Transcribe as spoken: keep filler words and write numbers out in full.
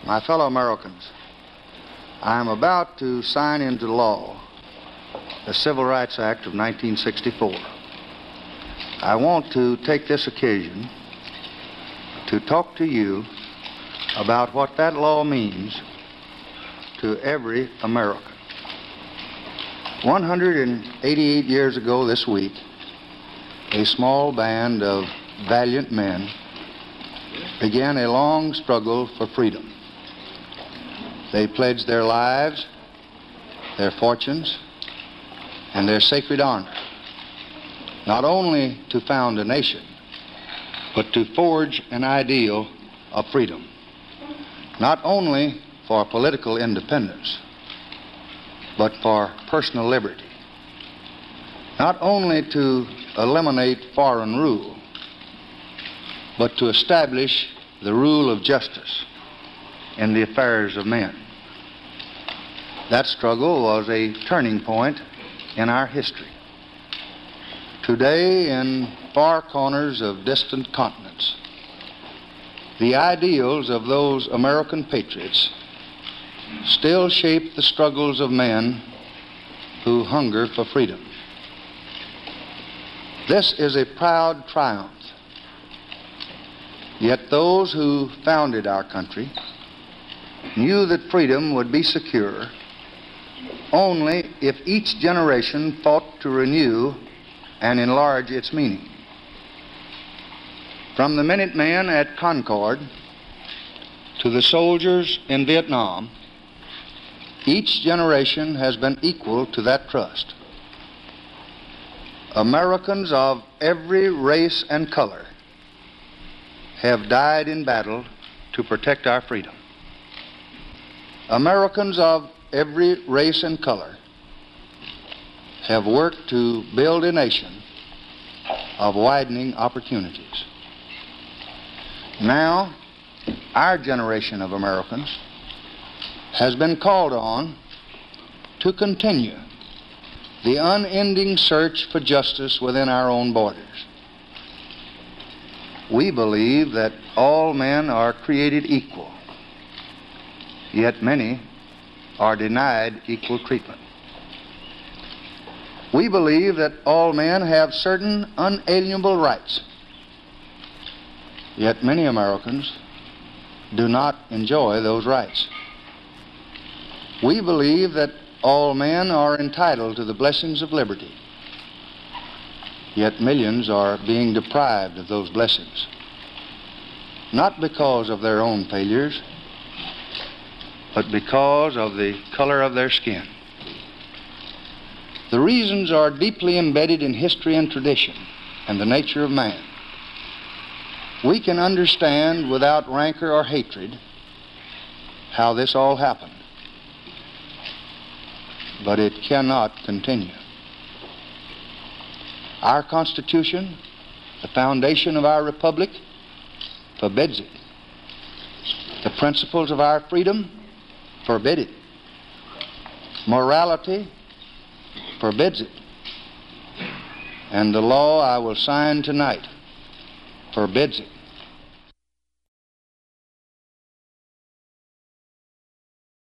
My fellow Americans, I am about to sign into law the Civil Rights Act of nineteen sixty-four. I want to take this occasion to talk to you about what that law means to every American. one hundred eighty-eight years ago this week, a small band of valiant men began a long struggle for freedom. They pledged their lives, their fortunes, and their sacred honor, not only to found a nation, but to forge an ideal of freedom, not only for political independence, but for personal liberty, not only to eliminate foreign rule, but to establish the rule of justice in the affairs of men. That struggle was a turning point in our history. Today, in far corners of distant continents, the ideals of those American patriots still shape the struggles of men who hunger for freedom. This is a proud triumph. Yet those who founded our country knew that freedom would be secure only if each generation fought to renew and enlarge its meaning. From the Minutemen at Concord to the soldiers in Vietnam, each generation has been equal to that trust. Americans of every race and color have died in battle to protect our freedom. Americans of every race and color have worked to build a nation of widening opportunities. Now, our generation of Americans has been called on to continue the unending search for justice within our own borders. We believe that all men are created equal, yet many are denied equal treatment. We believe that all men have certain unalienable rights, yet many Americans do not enjoy those rights. We believe that all men are entitled to the blessings of liberty, yet millions are being deprived of those blessings, not because of their own failures, but because of the color of their skin. The reasons are deeply embedded in history and tradition and the nature of man. We can understand without rancor or hatred how this all happened, but it cannot continue. Our Constitution, the foundation of our republic, forbids it. The principles of our freedom forbid it. Morality forbids it. And the law I will sign tonight forbids it.